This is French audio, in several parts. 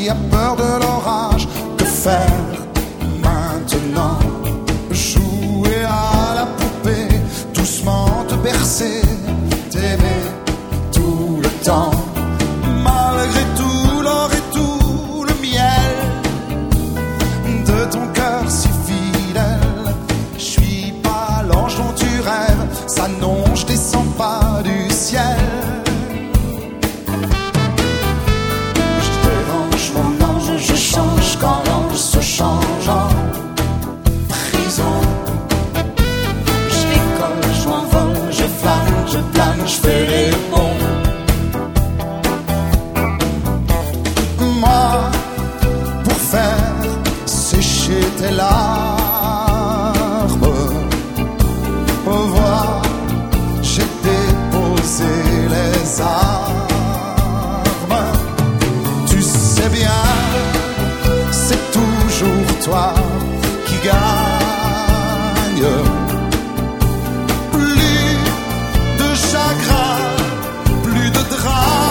a peur de l'orage. Que faire maintenant? Jouer à la poupée, doucement te bercer, t'aimer tout le temps. Malgré tout l'or et tout le miel de ton cœur si fidèle, je suis pas l'ange dont tu rêves, ça non, je descends pas du ciel. Je dérange mon ange, je change quand l'ange se change en prison. Je décolle, je m'envole, je flâne, je plane, je fais les bons. Moi, pour faire sécher tes larmes, au voir, j'ai déposé les armes. Tu sais bien, c'est toujours toi qui gagne. Plus de chagrin, plus de drame.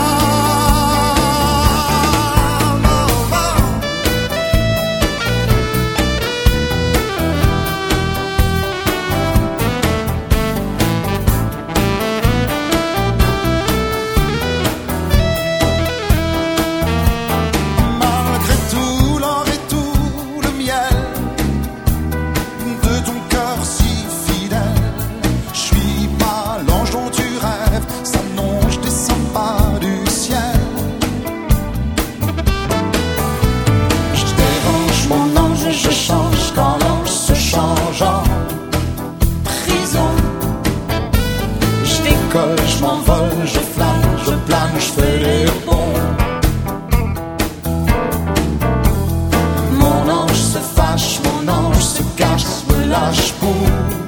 Malgré tout l'or et tout le miel de ton cœur si fidèle, je suis pas l'ange dont tu rêves, ça non, je descends pas du ciel. Je dérange mon ange, je change quand l'ange se change en prison. Je décolle, je m'envole, je flâne, je plane, je fais les bons. Mon ange se fâche, mon ange se cache, me lâche pour